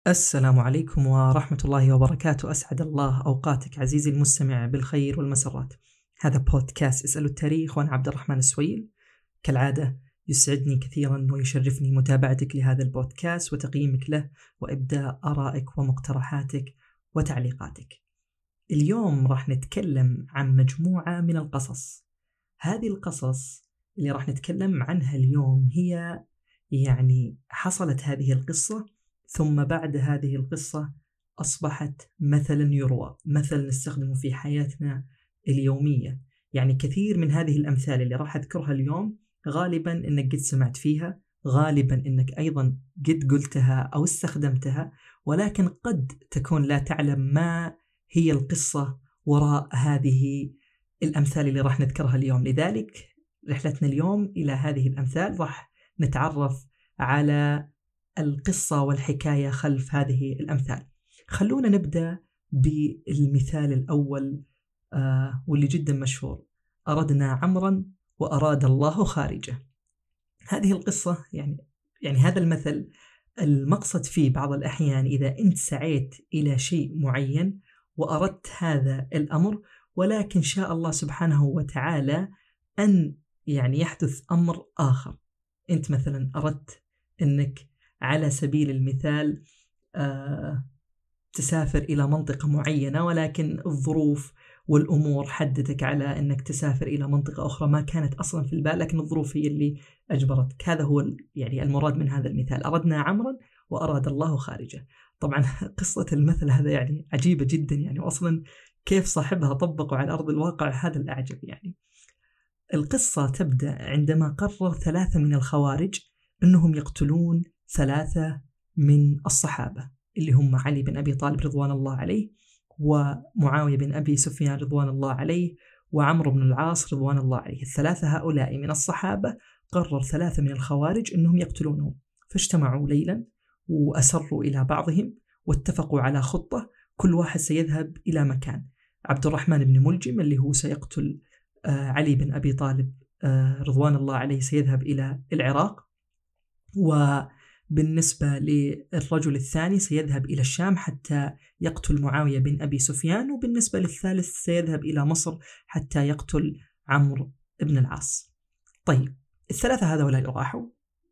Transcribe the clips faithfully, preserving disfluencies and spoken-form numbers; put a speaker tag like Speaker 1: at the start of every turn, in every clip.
Speaker 1: السلام عليكم ورحمة الله وبركاته. أسعد الله أوقاتك عزيزي المستمع بالخير والمسرات. هذا بودكاست اسألوا التاريخ وأنا عبد الرحمن السويل. كالعادة يسعدني كثيرا ويشرفني متابعتك لهذا البودكاست وتقييمك له وإبداء آرائك ومقترحاتك وتعليقاتك. اليوم راح نتكلم عن مجموعة من القصص. هذه القصص اللي راح نتكلم عنها اليوم هي يعني حصلت هذه القصة ثم بعد هذه القصة أصبحت مثلا يروى، مثل نستخدمه في حياتنا اليومية. يعني كثير من هذه الأمثال اللي راح أذكرها اليوم غالبا إنك قد سمعت فيها، غالبا إنك أيضا قد قلتها أو استخدمتها، ولكن قد تكون لا تعلم ما هي القصة وراء هذه الأمثال اللي راح نذكرها اليوم. لذلك رحلتنا اليوم إلى هذه الأمثال راح نتعرف على القصة والحكاية خلف هذه الأمثال. خلونا نبدأ بالمثال الأول آه واللي جدا مشهور: أردنا عمرا وأراد الله خارجه. هذه القصة يعني يعني هذا المثل المقصد فيه بعض الأحيان إذا أنت سعيت إلى شيء معين وأردت هذا الأمر، ولكن شاء الله سبحانه وتعالى أن يعني يحدث أمر آخر. أنت مثلا أردت أنك على سبيل المثال آه تسافر إلى منطقة معينة، ولكن الظروف والأمور حددك على أنك تسافر إلى منطقة أخرى ما كانت أصلا في البال، لكن الظروف هي اللي أجبرتك. هذا هو يعني المراد من هذا المثال: أردنا عمرا وأراد الله خارجه. طبعا قصة المثل هذا يعني عجيبة جدا، يعني أصلا كيف صاحبها طبقوا على أرض الواقع هذا الأعجب. يعني القصة تبدأ عندما قرر ثلاثة من الخوارج أنهم يقتلون ثلاثة من الصحابة اللي هم علي بن أبي طالب رضوان الله عليه، ومعاوية بن أبي سفيان رضوان الله عليه، وعمرو بن العاص رضوان الله عليه. الثلاثة هؤلاء من الصحابة قرر ثلاثة من الخوارج أنهم يقتلونهم، فاجتمعوا ليلا وأسروا إلى بعضهم واتفقوا على خطة. كل واحد سيذهب إلى مكان. عبد الرحمن بن ملجم اللي هو سيقتل علي بن أبي طالب رضوان الله عليه سيذهب إلى العراق، وبالنسبة للرجل الثاني سيذهب إلى الشام حتى يقتل معاوية بن أبي سفيان، وبالنسبة للثالث سيذهب إلى مصر حتى يقتل عمرو بن العاص. طيب الثلاثة هذولا راحوا.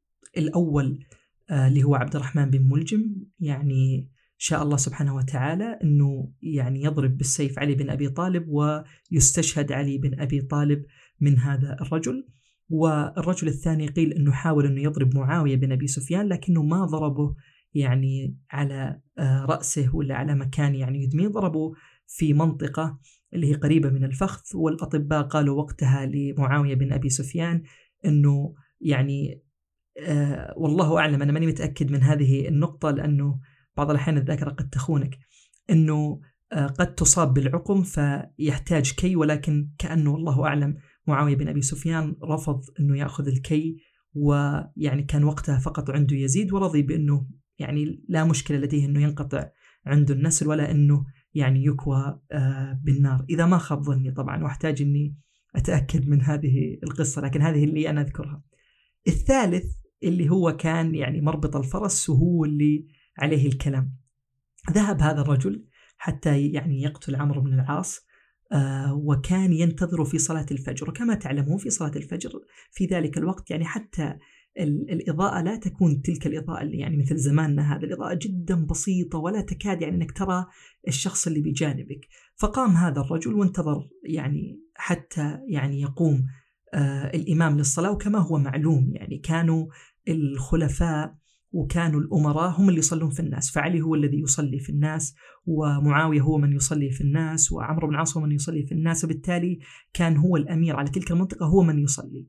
Speaker 1: الأول اللي هو عبد الرحمن بن ملجم يعني شاء الله سبحانه وتعالى أنه يعني يضرب بالسيف علي بن أبي طالب ويستشهد علي بن أبي طالب من هذا الرجل. والرجل الثاني قيل أنه حاول أنه يضرب معاوية بن أبي سفيان لكنه ما ضربه يعني على رأسه ولا على مكان يعني يدميه، ضربه في منطقة اللي هي قريبة من الفخذ. والأطباء قالوا وقتها لمعاوية بن أبي سفيان أنه يعني آه والله أعلم، أنا ماني متأكد من هذه النقطة لأنه بعض الأحيان الذاكرة قد تخونك، أنه آه قد تصاب بالعقم فيحتاج كي، ولكن كأنه والله أعلم معاوية بن أبي سفيان رفض أنه يأخذ الكي، ويعني كان وقتها فقط عنده يزيد ورضي بأنه يعني لا مشكلة لديه أنه ينقطع عنده النسل ولا أنه يعني يكوى آه بالنار، إذا ما خاب ظني طبعا، واحتاج أني أتأكد من هذه القصة، لكن هذه اللي أنا أذكرها. الثالث اللي هو كان يعني مربط الفرس وهو اللي عليه الكلام. ذهب هذا الرجل حتى يعني يقتل عمرو بن العاص، آه وكان ينتظر في صلاة الفجر. وكما تعلمون في صلاة الفجر في ذلك الوقت يعني حتى الإضاءة لا تكون تلك الإضاءة اللي يعني مثل زماننا هذا، الإضاءة جدا بسيطة ولا تكاد يعني أنك ترى الشخص اللي بجانبك. فقام هذا الرجل وانتظر يعني حتى يعني يقوم آه الإمام للصلاة. وكما هو معلوم يعني كانوا الخلفاء وكانوا الأمراء هم اللي يصلون في الناس، فعلي هو الذي يصلي في الناس، ومعاوية هو من يصلي في الناس، وعمرو بن العاص هو من يصلي في الناس، وبالتالي كان هو الأمير على تلك المنطقة هو من يصلي.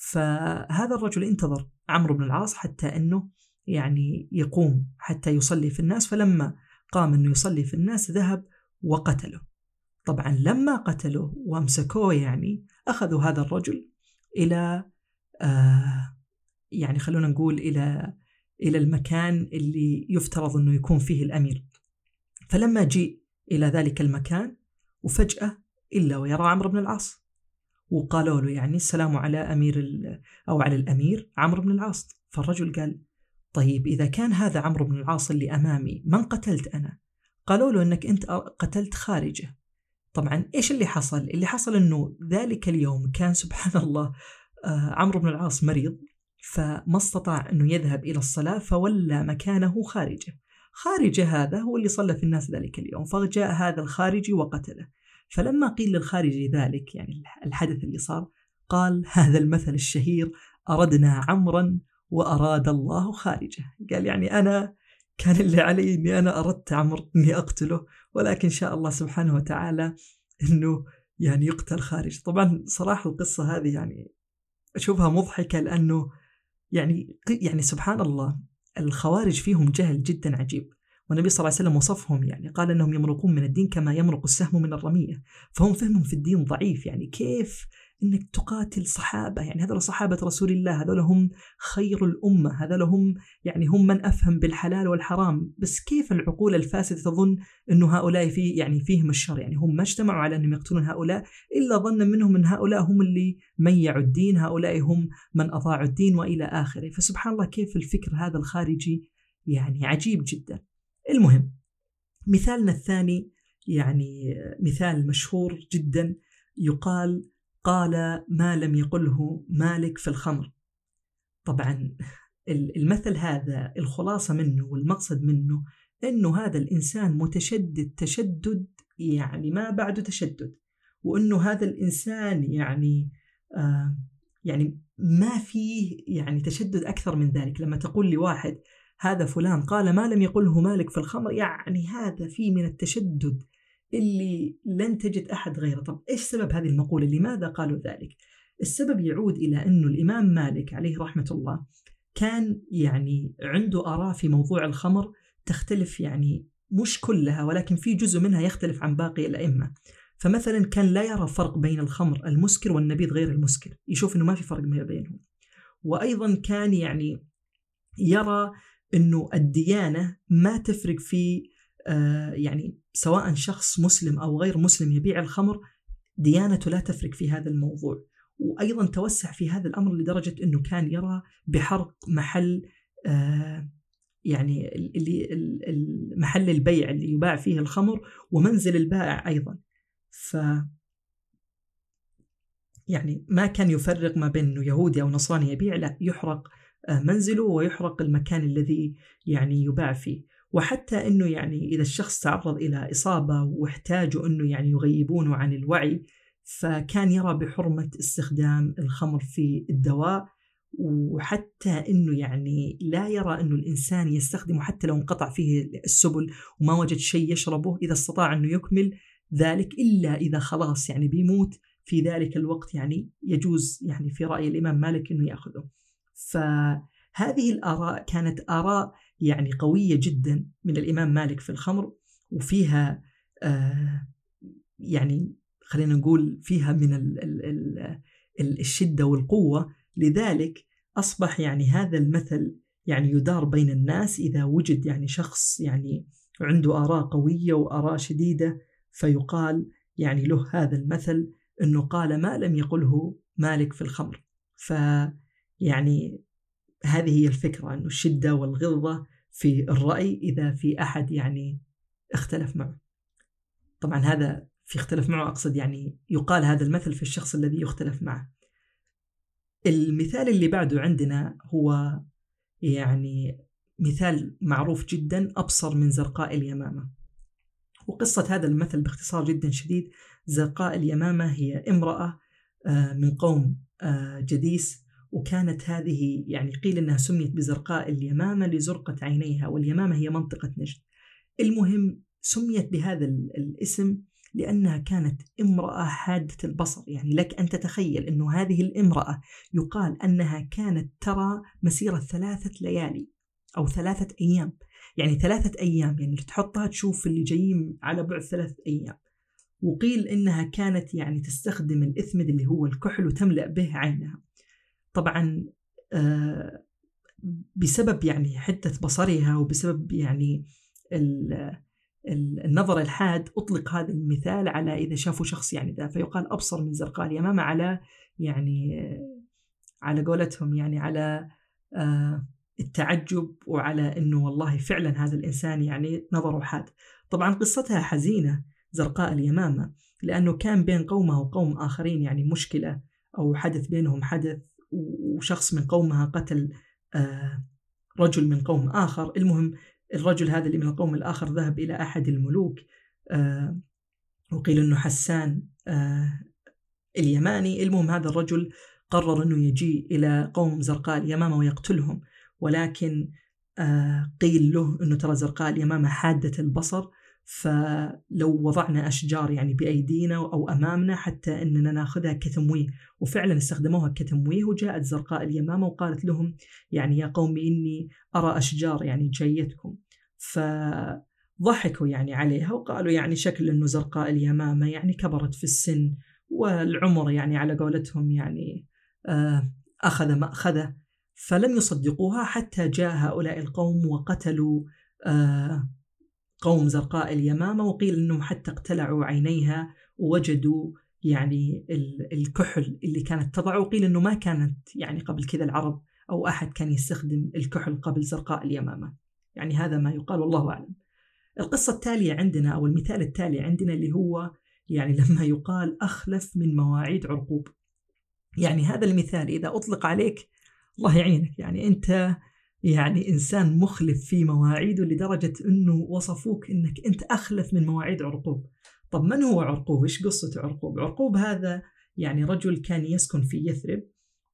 Speaker 1: فهذا الرجل انتظر عمرو بن العاص حتى أنه يعني يقوم حتى يصلي في الناس، فلما قام أنه يصلي في الناس ذهب وقتله. طبعا لما قتله وامسكوه يعني أخذوا هذا الرجل إلى آه يعني خلونا نقول إلى إلى المكان اللي يفترض أنه يكون فيه الأمير. فلما جيء إلى ذلك المكان وفجأة إلا ويرى عمرو بن العاص، وقالوا له يعني السلام على أمير أو على الأمير عمرو بن العاص. فالرجل قال طيب إذا كان هذا عمرو بن العاص اللي أمامي، من قتلت أنا؟ قالوا له أنك أنت قتلت خارجة. طبعا إيش اللي حصل؟ اللي حصل أنه ذلك اليوم كان سبحان الله آه عمرو بن العاص مريض، فما استطاع أنه يذهب إلى الصلاة، فولى مكانه خارجة. خارجة هذا هو اللي صلى في الناس ذلك اليوم، فجاء هذا الخارجي وقتله. فلما قيل للخارجي ذلك يعني الحدث اللي صار، قال هذا المثل الشهير: أردنا عمرا وأراد الله خارجه. قال يعني أنا كان اللي علي أني أنا أردت عمرو أني أقتله، ولكن شاء الله سبحانه وتعالى أنه يعني يقتل خارج. طبعا صراحة القصة هذه يعني أشوفها مضحكة، لأنه يعني يعني سبحان الله الخوارج فيهم جهل جدا عجيب، والنبي صلى الله عليه وسلم وصفهم، يعني قال أنهم يمرقون من الدين كما يمرق السهم من الرمية. فهم فهمهم في الدين ضعيف. يعني كيف إنك تقاتل صحابة؟ يعني هذول صحابة رسول الله، هذول هم خير الأمة، هذول هم يعني هم من أفهم بالحلال والحرام. بس كيف العقول الفاسدة تظن أنه هؤلاء في يعني فيهم الشر؟ يعني هم ما اجتمعوا على أنهم يقتلون هؤلاء إلا ظنا منهم أن هؤلاء هم اللي ميعوا الدين، هؤلاء هم من أضاعوا الدين وإلى آخره. فسبحان الله كيف الفكر هذا الخارجي يعني عجيب جدا. المهم، مثالنا الثاني يعني مثال مشهور جدا، يقال: قال ما لم يقله مالك في الخمر. طبعا المثل هذا الخلاصة منه والمقصد منه أنه هذا الإنسان متشدد تشدد يعني ما بعده تشدد، وأنه هذا الإنسان يعني آه يعني ما فيه يعني تشدد أكثر من ذلك. لما تقول لواحد هذا فلان قال ما لم يقله مالك في الخمر، يعني هذا فيه من التشدد اللي لن تجد أحد غيره. طب إيش سبب هذه المقولة؟ لماذا قالوا ذلك؟ السبب يعود إلى أنه الإمام مالك عليه رحمة الله كان يعني عنده آراء في موضوع الخمر تختلف، يعني مش كلها ولكن في جزء منها يختلف عن باقي الأئمة. فمثلا كان لا يرى فرق بين الخمر المسكر والنبيذ غير المسكر، يشوف أنه ما في فرق بينهم. وأيضا كان يعني يرى أنه الديانة ما تفرق في آه يعني سواء شخص مسلم أو غير مسلم يبيع الخمر، ديانته لا تفرق في هذا الموضوع. وأيضا توسع في هذا الأمر لدرجة أنه كان يرى بحرق محل آه يعني اللي محل البيع اللي يباع فيه الخمر ومنزل البائع أيضا. ف يعني ما كان يفرق ما بين أنه يهودي أو نصراني يبيع، لا، يحرق منزله ويحرق المكان الذي يعني يباع فيه. وحتى أنه يعني إذا الشخص تعرض إلى إصابة واحتاجوا أنه يعني يغيبونه عن الوعي، فكان يرى بحرمة استخدام الخمر في الدواء. وحتى أنه يعني لا يرى أنه الإنسان يستخدمه حتى لو انقطع فيه السبل وما وجد شيء يشربه، إذا استطاع أنه يكمل ذلك، إلا إذا خلاص يعني بيموت في ذلك الوقت يعني يجوز يعني في رأي الإمام مالك أنه يأخذه. فهذه الآراء كانت آراء يعني قوية جدا من الإمام مالك في الخمر، وفيها آه يعني خلينا نقول فيها من ال ال ال الشدة والقوة. لذلك أصبح يعني هذا المثل يعني يدار بين الناس إذا وجد يعني شخص يعني عنده آراء قوية وآراء شديدة، فيقال يعني له هذا المثل أنه قال ما لم يقله مالك في الخمر. فيعني هذه هي الفكرة، أنه الشدة والغلظة في الرأي إذا في أحد يعني اختلف معه. طبعا هذا في اختلف معه أقصد يعني يقال هذا المثل في الشخص الذي يختلف معه. المثال اللي بعده عندنا هو يعني مثال معروف جدا: أبصر من زرقاء اليمامة. وقصة هذا المثل باختصار جدا شديد: زرقاء اليمامة هي امرأة من قوم جديس، وكانت هذه يعني قيل أنها سميت بزرقاء اليمامة لزرقة عينيها، واليمامة هي منطقة نجد. المهم سميت بهذا الاسم لأنها كانت امرأة حادة البصر. يعني لك أن تتخيل أنه هذه الامرأة يقال أنها كانت ترى مسيرة ثلاثة ليالي أو ثلاثة أيام، يعني ثلاثة أيام يعني تحطها تشوف اللي جايين على بعد ثلاثة أيام. وقيل إنها كانت يعني تستخدم الإثمد اللي هو الكحل وتملأ به عينها. طبعا آه بسبب يعني حدة بصرها وبسبب يعني النظر الحاد أطلق هذا المثال على إذا شافوا شخص يعني ذا، فيقال أبصر من زرقاء اليمامة على يعني على قولتهم يعني على آه التعجب وعلى أنه والله فعلا هذا الإنسان يعني نظره حاد. طبعا قصتها حزينة زرقاء اليمامة، لأنه كان بين قومها وقوم آخرين يعني مشكلة أو حدث بينهم حدث، وشخص من قومها قتل آه رجل من قوم آخر. المهم الرجل هذا اللي من القوم الآخر ذهب إلى أحد الملوك، آه وقيل أنه حسان آه اليماني. المهم هذا الرجل قرر أنه يجي إلى قوم زرقاء اليمامة ويقتلهم، ولكن آه قيل له أنه ترى زرقاء اليمامة حادة البصر، فلو وضعنا أشجار يعني بأيدينا أو أمامنا حتى أننا نأخذها كتمويه. وفعلا استخدموها كتمويه، وجاءت زرقاء اليمامة وقالت لهم يعني يا قوم إني أرى أشجار يعني جايتكم. فضحكوا يعني عليها وقالوا يعني شكل أنه زرقاء اليمامة يعني كبرت في السن والعمر يعني على قولتهم يعني آه أخذ ما أخذه، فلم يصدقوها حتى جاء هؤلاء القوم وقتلوا آه قوم زرقاء اليمامة. وقيل أنهم حتى اقتلعوا عينيها ووجدوا يعني الكحل اللي كانت تضع، وقيل أنه ما كانت يعني قبل كذا العرب أو أحد كان يستخدم الكحل قبل زرقاء اليمامة، يعني هذا ما يقال والله أعلم. القصة التالية عندنا أو المثال التالي عندنا اللي هو يعني لما يقال أخلف من مواعيد عرقوب. يعني هذا المثال إذا أطلق عليك الله يعينك، يعني أنت يعني إنسان مخلف في مواعيده لدرجة أنه وصفوك أنك أنت أخلف من مواعيد عرقوب. طب من هو عرقوب؟ إيش قصة عرقوب؟ عرقوب هذا يعني رجل كان يسكن في يثرب،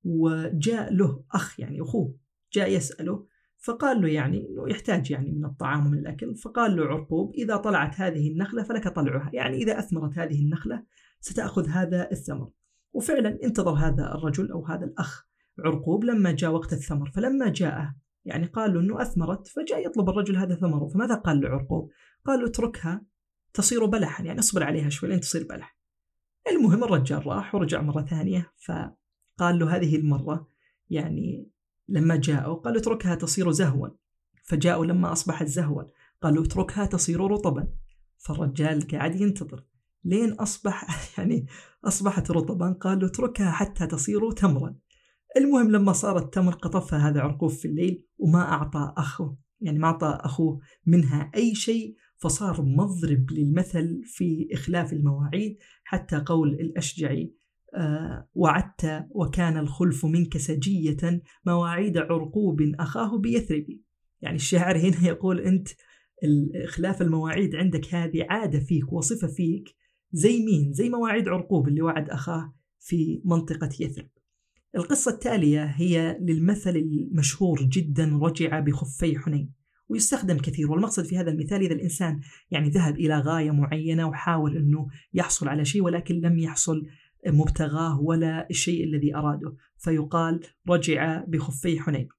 Speaker 1: وجاء له أخ يعني أخوه جاء يسأله، فقال له يعني أنه يحتاج يعني من الطعام ومن الأكل، فقال له عرقوب إذا طلعت هذه النخلة فلك طلعها، يعني إذا أثمرت هذه النخلة ستأخذ هذا الثمر. وفعلا انتظر هذا الرجل أو هذا الأخ عرقوب لما جاء وقت الثمر، فلما جاء يعني قال له أنه أثمرت، فجاء يطلب الرجل هذا ثمره، فماذا قال لعرقوب؟ قال له اتركها تصير بلحا، يعني اصبر عليها شوي لين تصير بلح. المهم الرجال راح ورجع مرة ثانية، فقال له هذه المرة يعني لما جاءوا قال له اتركها تصير زهوا، فجاءوا لما أصبحت زهوا قال له اتركها تصير رطبا، فالرجال قاعد ينتظر لين أصبح يعني أصبحت رطبا، قال له اتركها حتى تصير تمرا. المهم لما صار التمر قطفها هذا عرقوب في الليل وما أعطى أخوه، يعني ما أعطى أخوه منها أي شيء، فصار مضرب للمثل في إخلاف المواعيد، حتى قول الأشجعي آه وعدت وكان الخلف منك سجية مواعيد عرقوب أخاه بيثربي. يعني الشاعر هنا يقول أنت إخلاف المواعيد عندك هذه عادة فيك وصفة فيك، زي مين؟ زي مواعيد عرقوب اللي وعد أخاه في منطقة يثرب. القصة التالية هي للمثل المشهور جدا رجع بخفي حنين، ويستخدم كثير، والمقصد في هذا المثال إذا الإنسان يعني ذهب إلى غاية معينة وحاول أنه يحصل على شيء ولكن لم يحصل مبتغاه ولا الشيء الذي أراده، فيقال رجع بخفي حنين.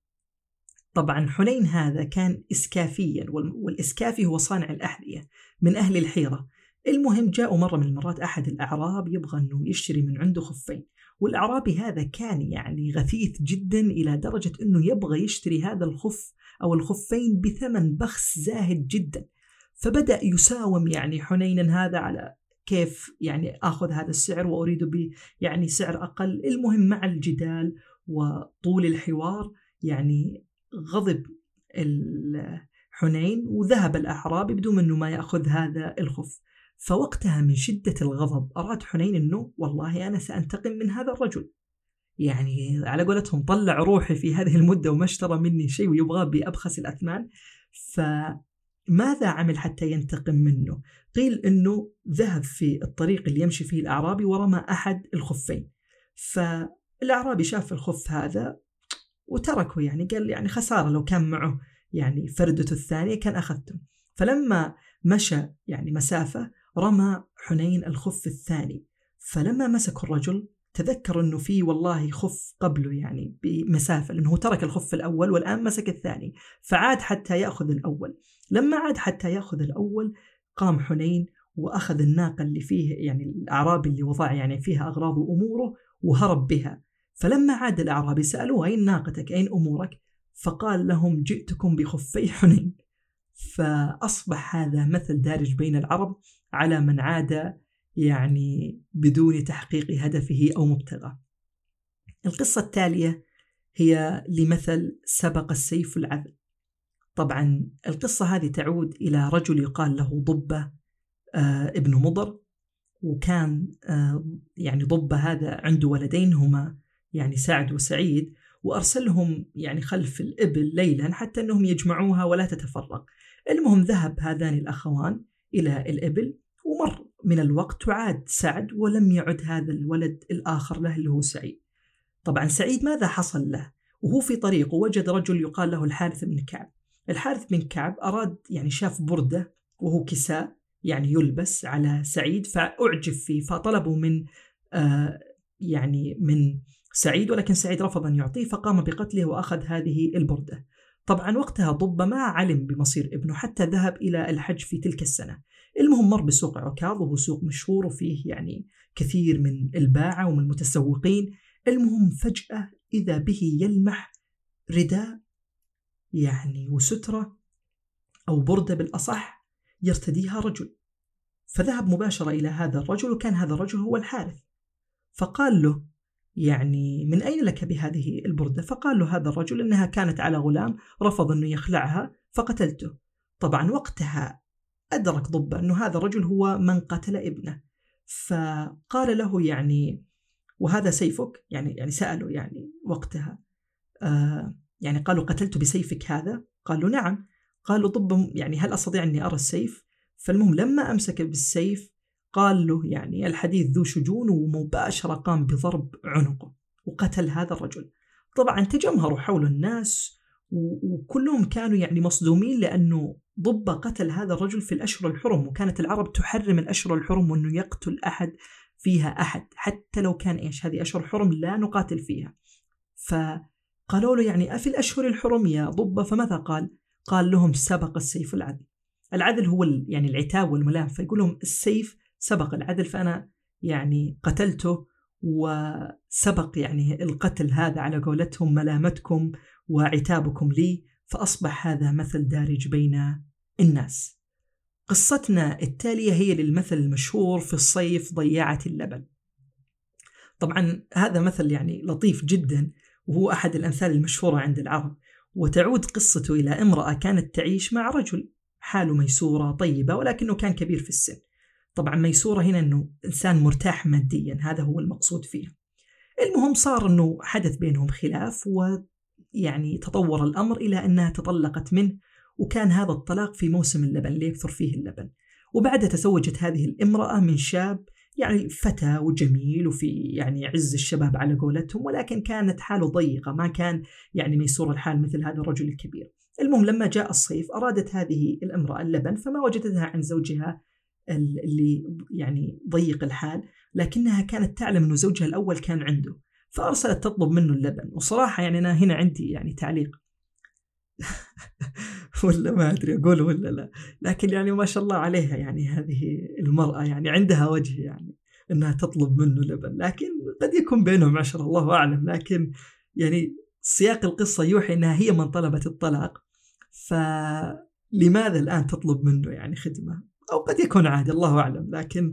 Speaker 1: طبعا حنين هذا كان إسكافيا، والإسكافي هو صانع الأحذية من أهل الحيرة. المهم جاءوا مرة من المرات أحد الأعراب يبغى أنه يشتري من عنده خفين، والأعرابي هذا كان يعني غثيث جدا إلى درجة أنه يبغى يشتري هذا الخف أو الخفين بثمن بخس زاهد جدا، فبدأ يساوم يعني حنينا هذا على كيف يعني أخذ هذا السعر وأريد ب يعني سعر أقل. المهم مع الجدال وطول الحوار يعني غضب الحنين وذهب الأعرابي بدون أنه ما يأخذ هذا الخف. فوقتها من شدة الغضب أراد حنين أنه والله أنا سأنتقم من هذا الرجل، يعني على قولتهم طلع روحي في هذه المدة وما اشترى مني شيء ويبغى بأبخس الأثمان. فماذا عمل حتى ينتقم منه؟ قيل أنه ذهب في الطريق اللي يمشي فيه الأعرابي ورمى أحد الخفين، فالأعرابي شاف الخف هذا وتركه، يعني قال يعني خسارة لو كان معه يعني فردته الثانية كان أخذته. فلما مشى يعني مسافة رمى حنين الخف الثاني، فلما مسك الرجل تذكر أنه فيه والله خف قبله يعني بمسافة، لأنه ترك الخف الأول والآن مسك الثاني، فعاد حتى يأخذ الأول. لما عاد حتى يأخذ الأول قام حنين وأخذ الناقة اللي فيه يعني الأعرابي اللي وضع يعني فيها أغراض وأموره وهرب بها. فلما عاد الأعرابي سألوه أين ناقتك أين أمورك؟ فقال لهم جئتكم بخفي حنين. فأصبح هذا مثل دارج بين العرب على من عاد يعني بدون تحقيق هدفه أو مبتغى. القصة التالية هي لمثل سبق السيف العذل. طبعا القصة هذه تعود إلى رجل يقال له ضبة آه ابن مضر، وكان آه يعني ضبة هذا عنده ولدين هما يعني سعد وسعيد، وأرسلهم يعني خلف الإبل ليلا حتى أنهم يجمعوها ولا تتفرق. المهم ذهب هذان الأخوان إلى الإبل، ومر من الوقت وعاد سعد ولم يعد هذا الولد الآخر له اللي هو سعيد. طبعا سعيد ماذا حصل له؟ وهو في طريقه وجد رجل يقال له الحارث بن كعب. الحارث بن كعب أراد يعني شاف بردة وهو كساء يعني يلبس على سعيد فأعجب فيه، فطلبه من آه يعني من سعيد، ولكن سعيد رفض أن يعطيه فقام بقتله وأخذ هذه البردة. طبعا وقتها ضب ما علم بمصير ابنه حتى ذهب إلى الحج في تلك السنة. المهم مر بسوق عكاظ وهو سوق مشهور وفيه يعني كثير من الباعة ومن المتسوقين. المهم فجأة إذا به يلمح رداء يعني وسترة أو بردة بالأصح يرتديها رجل، فذهب مباشرة إلى هذا الرجل، وكان هذا الرجل هو الحارث. فقال له يعني من أين لك بهذه البردة؟ فقال له هذا الرجل إنها كانت على غلام رفض أنه يخلعها فقتلته. طبعا وقتها أدرك ضبة أنه هذا الرجل هو من قتل ابنه، فقال له يعني وهذا سيفك؟ يعني يعني سأله يعني وقتها آه يعني قالوا قتلت بسيفك هذا؟ قال له نعم. قال له ضب يعني هل أستطيع أني أرى السيف؟ فالمهم لما أمسك بالسيف قال له يعني الحديث ذو شجون، ومباشرة قام بضرب عنقه وقتل هذا الرجل. طبعا تجمهروا حول الناس وكلهم كانوا يعني مصدومين، لأنه ضب قتل هذا الرجل في الأشهر الحرم، وكانت العرب تحرم الأشهر الحرم وأنه يقتل أحد فيها أحد حتى لو كان إيش هذه أشهر حرم لا نقاتل فيها. فقالوا له يعني أفي الأشهر الحرم يا ضب؟ فماذا قال؟ قال لهم سبق السيف العدل. العدل هو يعني العتاب والملام، فيقول لهم السيف سبق العدل، فأنا يعني قتلته وسبق يعني القتل هذا على قولتهم ملامتكم وعتابكم لي، فأصبح هذا مثل دارج بين الناس. قصتنا التالية هي للمثل المشهور في الصيف ضيعت اللبن. طبعا هذا مثل يعني لطيف جدا، وهو أحد الأمثال المشهورة عند العرب، وتعود قصته إلى امرأة كانت تعيش مع رجل حاله ميسورة طيبة ولكنه كان كبير في السن. طبعا ميسورة هنا أنه إنسان مرتاح ماديا، هذا هو المقصود فيه. المهم صار أنه حدث بينهم خلاف، ويعني تطور الأمر إلى أنها تطلقت منه، وكان هذا الطلاق في موسم اللبن ليكثر فيه اللبن. وبعد تزوجت هذه الامرأة من شاب يعني فتى وجميل وفي يعني عز الشباب على قولتهم، ولكن كانت حاله ضيقة، ما كان يعني ميسور الحال مثل هذا الرجل الكبير. المهم لما جاء الصيف أرادت هذه الامرأة اللبن، فما وجدتها عند زوجها اللي يعني ضيق الحال، لكنها كانت تعلم أنه زوجها الأول كان عنده، فأرسلت تطلب منه اللبن. وصراحة يعني أنا هنا عندي يعني تعليق ولا ما أدري أقول ولا لا، لكن يعني ما شاء الله عليها يعني هذه المرأة يعني عندها وجه يعني أنها تطلب منه لبن، لكن قد يكون بينهم عشرة الله أعلم، لكن يعني سياق القصة يوحي أنها هي من طلبت الطلاق، فلماذا الآن تطلب منه يعني خدمة؟ أو قد يكون عادي الله أعلم، لكن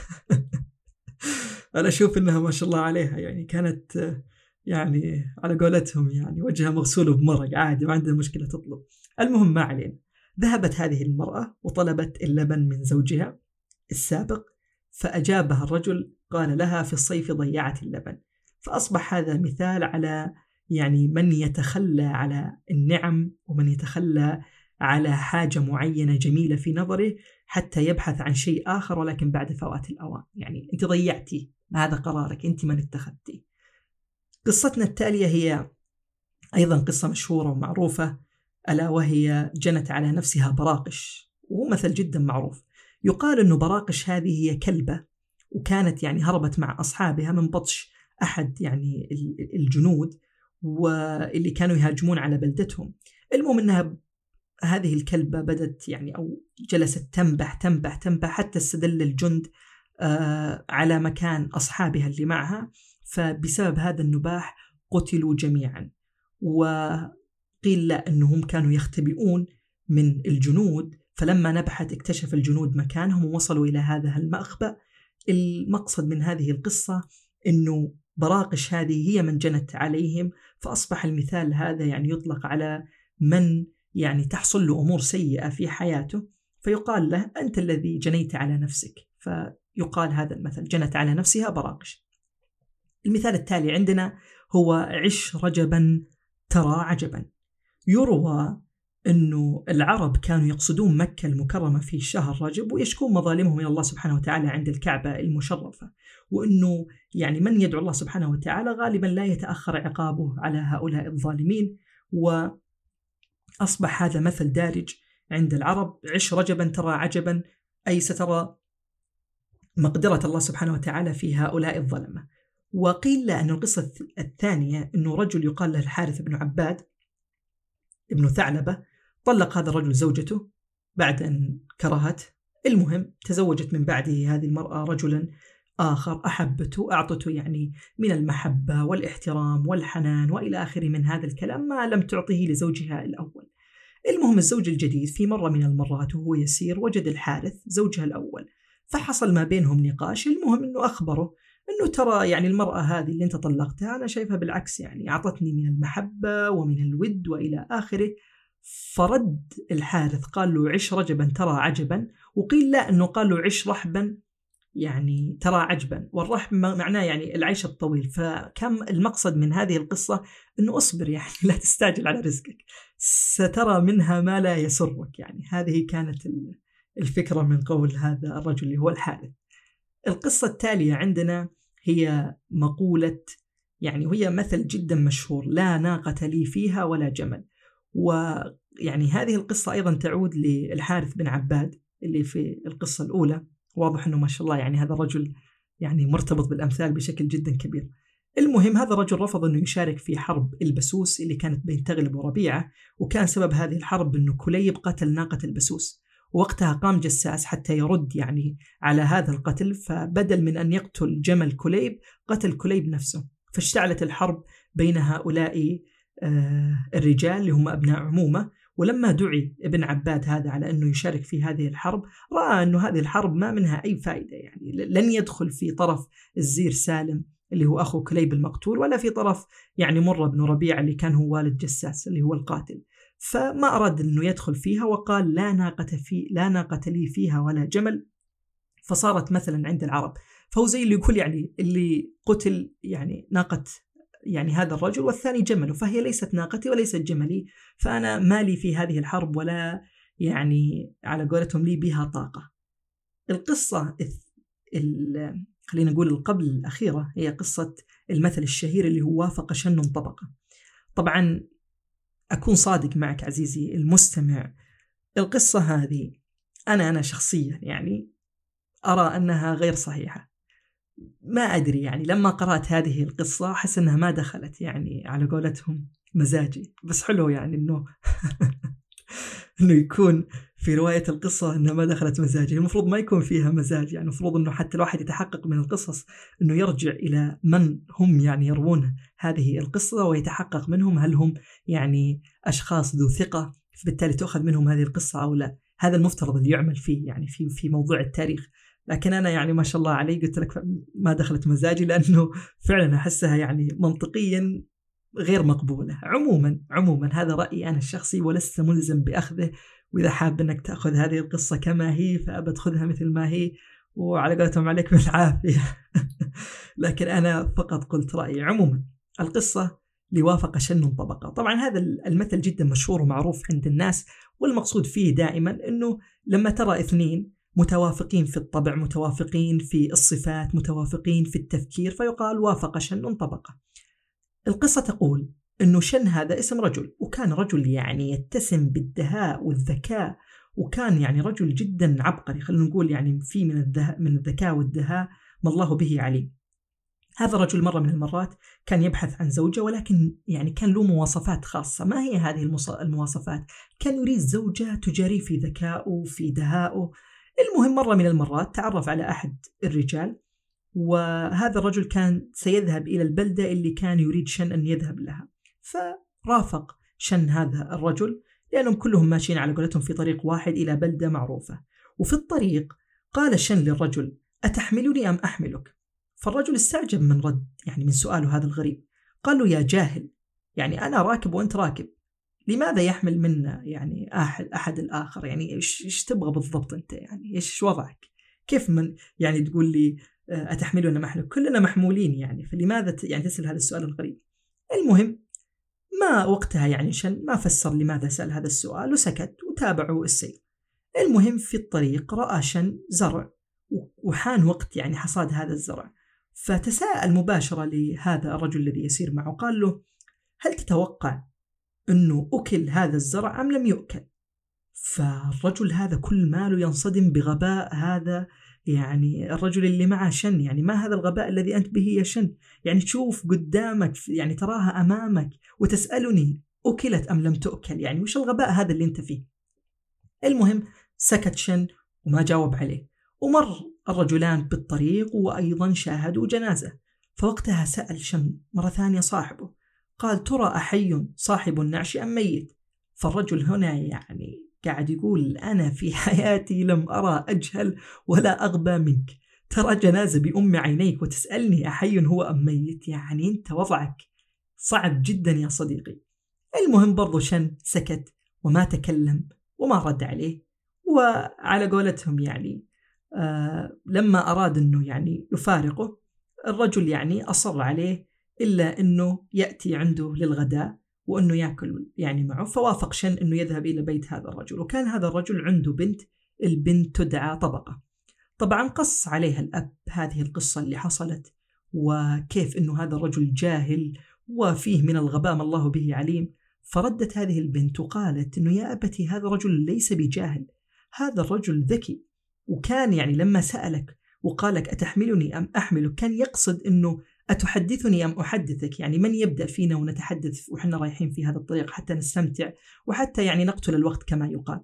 Speaker 1: أنا أشوف أنها ما شاء الله عليها يعني كانت يعني على قولتهم يعني وجهها مغسول بمرق، عادي ما عندها مشكلة تطلب. المهم ما علينا. ذهبت هذه المرأة وطلبت اللبن من زوجها السابق، فأجابها الرجل قال لها في الصيف ضيعت اللبن. فأصبح هذا مثال على يعني من يتخلى على النعم ومن يتخلى على حاجة معينة جميلة في نظره حتى يبحث عن شيء آخر، ولكن بعد فوات الأوان. يعني أنت ضيعتي، هذا قرارك، أنت من اتخذتي. قصتنا التالية هي أيضا قصة مشهورة ومعروفة، ألا وهي جنت على نفسها براقش، وهو مثل جدا معروف. يقال أنه براقش هذه هي كلبة، وكانت يعني هربت مع أصحابها من بطش أحد يعني الجنود واللي كانوا يهاجمون على بلدتهم. المهم أنها هذه الكلبة بدت يعني أو جلست تنبح تنبح تنبح حتى استدل الجند آه على مكان أصحابها اللي معها، فبسبب هذا النباح قتلوا جميعا. وقيل لا أنهم كانوا يختبئون من الجنود، فلما نبحت اكتشف الجنود مكانهم ووصلوا إلى هذا المأخبأ. المقصد من هذه القصة أنه براقش هذه هي من جنت عليهم، فأصبح المثال هذا يعني يطلق على من يعني تحصل له أمور سيئة في حياته، فيقال له أنت الذي جنيت على نفسك، فيقال هذا المثل جنت على نفسها براقش. المثال التالي عندنا هو عش رجبا ترى عجبا. يروى أنه العرب كانوا يقصدون مكة المكرمة في شهر رجب ويشكون مظالمهم إلى الله سبحانه وتعالى عند الكعبة المشرفة، وأنه يعني من يدعو الله سبحانه وتعالى غالبا لا يتأخر عقابه على هؤلاء الظالمين. وأصبح هذا مثل دارج عند العرب، عش رجبا ترى عجبا، أي سترى مقدرة الله سبحانه وتعالى في هؤلاء الظلمة. وقيل أن القصة الثانية أنه رجل يقال له الحارث بن عباد ابن ثعلبة، طلق هذا الرجل زوجته بعد أن كرهت، المهم تزوجت من بعده هذه المرأة رجلا آخر أحبته، أعطته يعني من المحبة والاحترام والحنان وإلى آخره من هذا الكلام ما لم تعطيه لزوجها الأول. المهم الزوج الجديد في مرة من المرات وهو يسير وجد الحارث زوجها الأول، فحصل ما بينهم نقاش. المهم أنه أخبره أنه ترى يعني المرأة هذه اللي أنت طلقتها أنا شايفها بالعكس، يعني أعطتني من المحبة ومن الود وإلى آخره. فرد الحارث قال له عش رجبا ترى عجبا، وقيل لا أنه قال له عش رحبا يعني ترى عجبا، والرحب معناه يعني العيش الطويل. فكم المقصد من هذه القصة أنه أصبر، يعني لا تستعجل على رزقك، سترى منها ما لا يسرك. يعني هذه كانت الفكرة من قول هذا الرجل اللي هو الحارث. القصة التالية عندنا هي مقولة يعني وهي مثل جدا مشهور، لا ناقة لي فيها ولا جمل. ويعني هذه القصة أيضا تعود للحارث بن عباد اللي في القصة الأولى. واضح أنه ما شاء الله يعني هذا الرجل يعني مرتبط بالأمثال بشكل جدا كبير. المهم هذا الرجل رفض أنه يشارك في حرب البسوس اللي كانت بين تغلب وربيعة، وكان سبب هذه الحرب أنه كليب قتل ناقة البسوس، ووقتها قام جساس حتى يرد يعني على هذا القتل، فبدل من أن يقتل جمل كليب قتل كليب نفسه، فاشتعلت الحرب بين هؤلاء الرجال اللي هم أبناء عمومة. ولما دعي ابن عباد هذا على أنه يشارك في هذه الحرب رأى أنه هذه الحرب ما منها أي فائدة، يعني لن يدخل في طرف الزير سالم اللي هو أخو كليب المقتول، ولا في طرف يعني مرة بن ربيعة اللي كان هو والد جساس اللي هو القاتل، فما أراد أنه يدخل فيها وقال لا ناقة, في لا ناقة لي فيها ولا جمل، فصارت مثلا عند العرب. فهو زي اللي يقول يعني اللي قتل يعني ناقة يعني هذا الرجل والثاني جمله، فهي ليست ناقتي وليست جملي، فأنا مالي في هذه الحرب ولا يعني على قولتهم لي بها طاقة. القصة خلينا نقول القبل الأخيرة هي قصة المثل الشهير اللي هو وافق شن طبقة. طبعا أكون صادق معك عزيزي المستمع، القصة هذه أنا أنا شخصيا يعني أرى أنها غير صحيحة. ما أدري يعني لما قرأت هذه القصة أحس أنها ما دخلت يعني على قولتهم مزاجي، بس حلو يعني أنه أنه يكون في رواية القصة أنها ما دخلت مزاجي. المفروض ما يكون فيها مزاج، يعني المفروض أنه حتى الواحد يتحقق من القصص أنه يرجع إلى من هم يعني يروون هذه القصة ويتحقق منهم هل هم يعني أشخاص ذو ثقة بالتالي تأخذ منهم هذه القصة أو لا. هذا المفترض اللي يعمل فيه يعني في في موضوع التاريخ. لكن أنا يعني ما شاء الله علي قلت لك ما دخلت مزاجي لأنه فعلا أحسها يعني منطقيا غير مقبولة. عموما عموما هذا رأيي أنا الشخصي ولست ملزم بأخذه، وإذا حاب أنك تأخذ هذه القصة كما هي فأبد خذها مثل ما هي وعلى قولتهم عليك بالعافية. لكن أنا فقط قلت رأيي. عموما القصة لوافق شن طبقة. طبعا هذا المثل جدا مشهور ومعروف عند الناس، والمقصود فيه دائما أنه لما ترى اثنين متوافقين في الطبع، متوافقين في الصفات، متوافقين في التفكير، فيقال وافق شن طبقة. القصة تقول أنه شن هذا اسم رجل، وكان رجل يعني يتسم بالدهاء والذكاء، وكان يعني رجل جدا عبقري، خلينا نقول يعني في من الذكاء من الذكاء والدهاء ما الله به عليم. هذا الرجل مرة من المرات كان يبحث عن زوجة، ولكن يعني كان له مواصفات خاصة. ما هي هذه المواصفات؟ كان يريد زوجة تجاري في ذكائه في دهائه. المهم مرة من المرات تعرف على أحد الرجال، وهذا الرجل كان سيذهب إلى البلدة اللي كان يريد شن أن يذهب لها، فرافق شن هذا الرجل لأنهم كلهم ماشيين على قولتهم في طريق واحد إلى بلدة معروفة. وفي الطريق قال شن للرجل أتحملني أم أحملك؟ فالرجل استعجب من رد يعني من سؤاله هذا الغريب. قال له: يا جاهل، يعني أنا راكب وأنت راكب، لماذا يحمل منا يعني أحد أحد الآخر؟ يعني إيش إيش تبغى بالضبط أنت؟ يعني إيش وضعك؟ كيف من يعني تقول لي أتحملنا محمل؟ كلنا محمولين يعني، فلماذا يعني تسأل هذا السؤال الغريب؟ المهم ما وقتها يعني شن ما فسر لماذا سأل هذا السؤال وسكت وتابعوا السير. المهم في الطريق رأى شن زرع وحان وقت يعني حصاد هذا الزرع، فتساءل مباشرة لهذا الرجل الذي يسير معه. قال له: هل تتوقع أنه أكل هذا الزرع أم لم يؤكل؟ فالرجل هذا كل ماله ينصدم بغباء هذا يعني الرجل اللي معه شن. يعني ما هذا الغباء الذي أنت به يا شن؟ يعني تشوف قدامك يعني تراها أمامك وتسألني أكلت أم لم تؤكل؟ يعني وش الغباء هذا اللي أنت فيه؟ المهم سكت شن وما جاوب عليه. ومر الرجلان بالطريق وأيضا شاهدوا جنازة. فوقتها سأل شن مرة ثانية صاحبه، قال: ترى أحي صاحب النعش أم ميت؟ فالرجل هنا يعني قاعد يقول: أنا في حياتي لم أرى أجهل ولا أغبى منك، ترى جنازة بأم عينيك وتسألني أحي هو أم ميت؟ يعني أنت وضعك صعب جدا يا صديقي. المهم برضو شن سكت وما تكلم وما رد عليه. وعلى قولتهم يعني آه لما أراد أنه يعني يفارقه الرجل يعني أصر عليه إلا أنه يأتي عنده للغداء وأنه يأكل يعني معه. فوافق شن أنه يذهب إلى بيت هذا الرجل. وكان هذا الرجل عنده بنت، البنت تدعى طبقة. طبعا قص عليها الأب هذه القصة اللي حصلت وكيف أنه هذا الرجل جاهل وفيه من الغباء ما الله به عليم. فردت هذه البنت وقالت أنه يا أبتي هذا الرجل ليس بجاهل، هذا الرجل ذكي، وكان يعني لما سألك وقالك أتحملني أم أحملك كان يقصد أنه أتحدثني أم أحدثك، يعني من يبدأ فينا ونتحدث وحنا رايحين في هذا الطريق حتى نستمتع وحتى يعني نقتل الوقت كما يقال.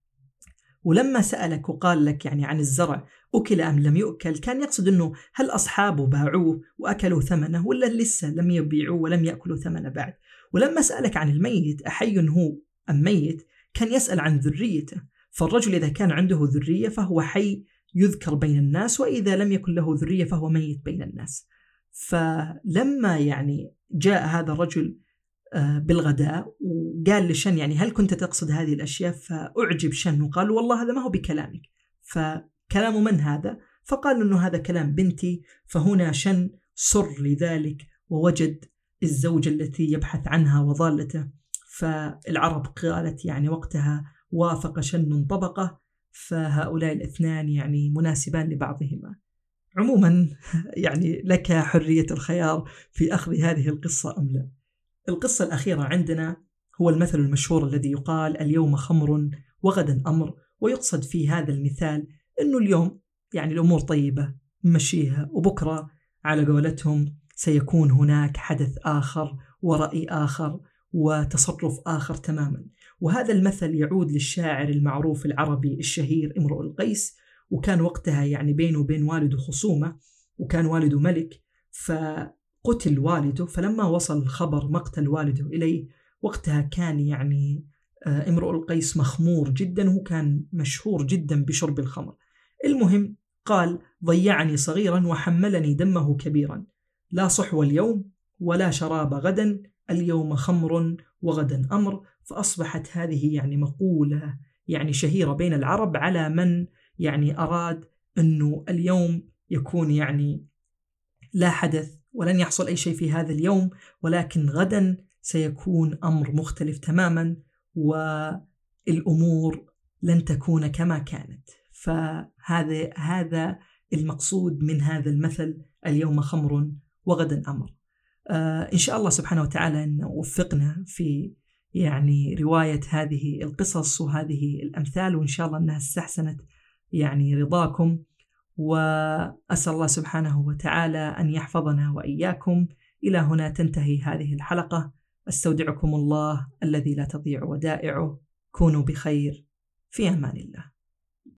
Speaker 1: ولما سألك وقال لك يعني عن الزرع أكل أم لم يؤكل كان يقصد أنه هل أصحابه باعوه وأكلوا ثمنه ولا لسه لم يبيعوه ولم يأكلوا ثمنه بعد. ولما سألك عن الميت أحي هو أم ميت كان يسأل عن ذريته. فالرجل إذا كان عنده ذرية فهو حي يذكر بين الناس، وإذا لم يكن له ذرية فهو ميت بين الناس. فلما يعني جاء هذا الرجل بالغداء وقال لشن يعني هل كنت تقصد هذه الأشياء؟ فأعجب شن وقال: والله هذا ما هو بكلامك. فكلام من هذا؟ فقال إنه هذا كلام بنتي. فهنا شن سر لذلك ووجد الزوجة التي يبحث عنها وضالته. فالعرب قالت يعني وقتها وافق شن طبقة، فهؤلاء الاثنان يعني مناسبان لبعضهما. عموما يعني لك حرية الخيار في أخذ هذه القصة أم لا. القصة الأخيرة عندنا هو المثل المشهور الذي يقال: اليوم خمر وغدا أمر. ويقصد في هذا المثال أنه اليوم يعني الأمور طيبة مشيها، وبكرة على قولتهم سيكون هناك حدث آخر ورأي آخر وتصرف آخر تماما. وهذا المثل يعود للشاعر المعروف العربي الشهير امرؤ القيس. وكان وقتها يعني بينه وبين والده خصومة، وكان والده ملك فقتل والده. فلما وصل خبر مقتل والده إليه وقتها كان يعني امرؤ القيس مخمور جدا، وهو كان مشهور جدا بشرب الخمر. المهم قال: ضيعني صغيرا وحملني دمه كبيرا، لا صحو اليوم ولا شراب غدا، اليوم خمر وغدا أمر. فأصبحت هذه يعني مقولة يعني شهيرة بين العرب على من يعني أراد أنه اليوم يكون يعني لا حدث ولن يحصل أي شيء في هذا اليوم، ولكن غدا سيكون أمر مختلف تماما والأمور لن تكون كما كانت. فهذا هذا المقصود من هذا المثل: اليوم خمر وغدا أمر. آه إن شاء الله سبحانه وتعالى أن وفقنا في يعني رواية هذه القصص وهذه الأمثال، وإن شاء الله أنها استحسنت يعني رضاكم. وأسأل الله سبحانه وتعالى أن يحفظنا وإياكم. إلى هنا تنتهي هذه الحلقة. أستودعكم الله الذي لا تضيع ودائعه. كونوا بخير، في أمان الله.